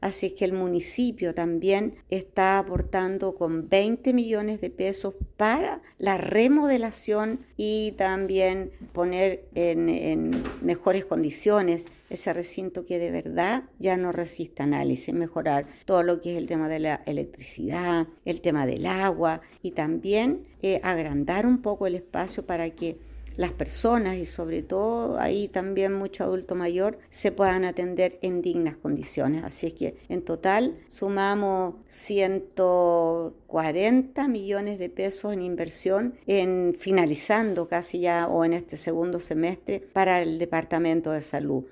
Así es que el municipio también está aportando con 20 millones de pesos para la remodelación y también poner en mejores condiciones ese recinto que de verdad ya no resiste análisis, mejorar todo lo que es el tema de la electricidad, el tema del agua y también agrandar un poco el espacio para que las personas y sobre todo ahí también mucho adulto mayor se puedan atender en dignas condiciones. Así es que en total sumamos 140 millones de pesos en inversión en finalizando casi ya o en este segundo semestre para el Departamento de Salud.